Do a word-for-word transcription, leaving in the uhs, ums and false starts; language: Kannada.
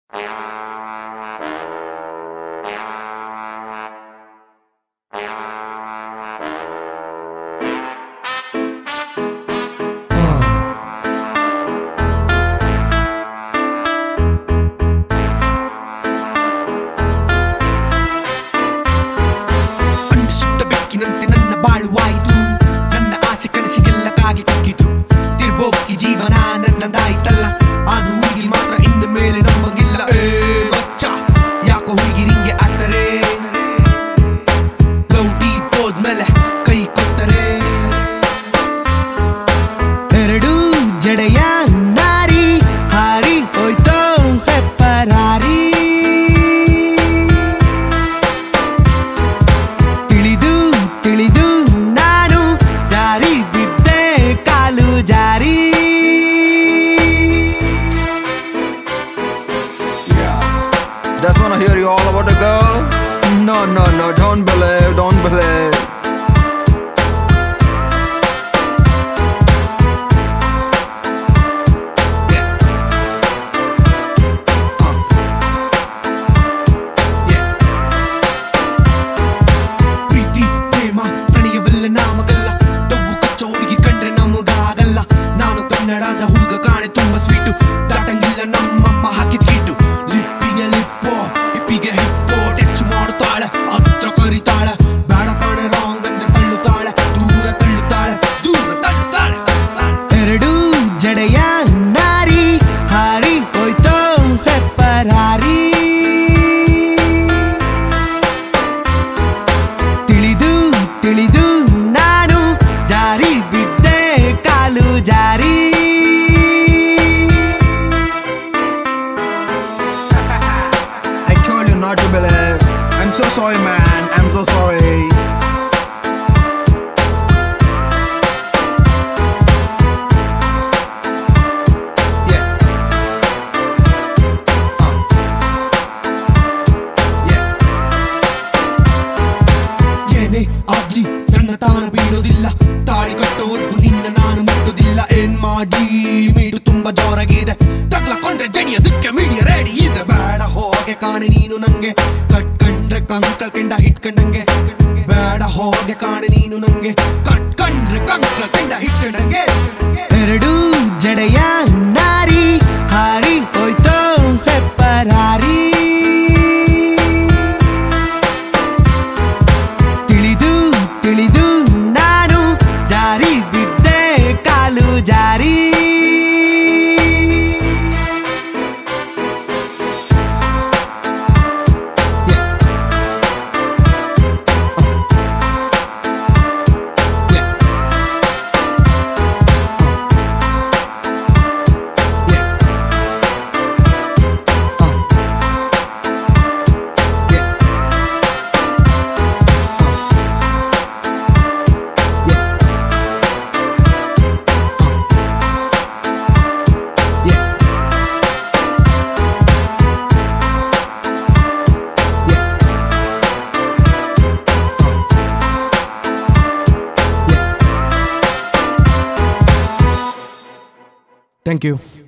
ಅಂಟಿಸುತ್ತಬೇಕಿನಂತೆ ನನ್ನ ಬಾಳುವಾಯಿತು, ನನ್ನ ಆಸೆ ಕನಸಿಗೆಲ್ಲ ಕಾಗಿ ಕುಗ್ಗಿತು. ತಿರ್ಬೋಕ್ಕಿ ಜೀವನ ನನ್ನದಾಯ್ತಲ್ಲ, ಆದ್ರೂ ಹುಡುಗಿ ಮಾತ್ರ ಇನ್ನು ಮೇಲೆ ನಮ್ಮಂಗಿಲ್ಲ. ಏ ಮಚ್ಚ ಯಾಕೋ ಹುಡುಗಿರಿಂಗೆ ಆಡ್ತಾರೆ, ಲವ್ ಡೀಪ್ ಹೋದ್ಮೇಲೆ ಕೈ ಕೊಡ್ತಾರೆ. ಎರಡು ಜಡೆಯ ನಾರಿ ಹಾರಿ ಹೋಯ್ತೋ ಹೆಪ್ಪರಾರಿ, ತಿಳಿದು ತಿಳಿದು ನಾನು ಜಾರಿ ಬಿದ್ದೆ ಕಾಲು ಜಾರಿ. Just wanna hear you all about a girl. No, no, no, don't believe, don't believe. Yeah. Uh. Yeah. ಪ್ರೀತಿ ಪ್ರೇಮ ಪ್ರಣಯವೆಲ್ಲ ನಾಮಗಲ್ಲ, ಡಬ್ಬು ಕಚ್ಚ ಹುಡುಗಿ ಕಂಡ್ರೆ ನಮಗಾಗಲ್ಲ. ನಾನು ಕನ್ನಡದ ಹುಡುಗ ಕಾಣೆ ತುಂಬಾ ಸ್ವೀಟು, ದಾಟಂಗಿಲ್ಲ ನಮ್ಮಮ್ಮ ಹಾಕಿದ ಹಿಟ್ಟು. ಲಿಪ್ಪಿಗೆ ಲಿಪ್ಪೋ ಹಿಪ್ಪಿಗೆ ಹಿಪ್ಪೋ ಟೆಚ್ಚು ಮಾಡುತ್ತಾಳೆ, ಹತ್ರ ಕರಿತಾಳೆ. ಬೇಡ ಕಾಣೆ ರಾಂಗ್ ಅಂದ್ರೆ ತಳ್ಳುತ್ತಾಳೆ, ದೂರ ತಳ್ಳುತ್ತಾಳೆ, ದೂರ ತಳ್ಳುತ್ತಾಳೆ. ಎರಡು ಜಡೆಯ ನಾರಿ ಹಾರಿ ಹೋಯ್ತೋ ಹೆಪ್ಪರಾರಿ, ತಿಳಿದು ತಿಳಿದು ನಾನು ಜಾರಿ ಬಿದ್ದೆ ಕಾಲು ಜಾರಿ. I told you not to believe. I'm so sorry, man. I'm so sorry. Yeah. Uh. Yeah. ಏನೇ ಆಗ್ಲಿ ನನ್ನ ತಾನ ಬೀಳೋದಿಲ್ಲ, ತಾಳಿ ಕಟ್ಟೋವರೆಗೂ ನಿನ್ನ ನಾನು ಮುಟ್ಟೋದಿಲ್ಲ. ಏನ್ ಮಾಡಿ ಮೀಡು ತುಂಬಾ ಜೋರಾಗಿದೆ, ತಗ್ಲಕೊಂಡ್ರೆ ಜಣಿಯೋದಕ್ಕೆ ಮೀಡಿಯ ರೆಡಿ ಇದೆ. ಬೇಡ ಹೋಗೆ ಕಾಣೆ ನೀನು ನಂಗೆ, ಕಟ್ಕಂಡ್ರೆ ಕಂಕಲ್ ಕೆಂಡ ಹಿಟ್ಕಂಡಂಗೆ. ಬೇಡ ಹೋಗೆ ಕಾಣೆ ನೀನು ನಂಗೆ, ಕಟ್ಕಂಡ್ರೆ ಕಂಕಲ್ ಕೆಂಡ ಹಿಟ್ಕಂಡಂಗೆ. ಎರಡು ಜಡೆಯ ನಾರಿ ಹಾರಿ ಹೋಯ್ತೋ ಹೆಪ್ಪರಾರಿ, ತಿಳಿದು ತಿಳಿದು ನಾನು ಜಾರಿ ಬಿದ್ದೆ ಕಾಲು ಜಾರಿ. Thank you.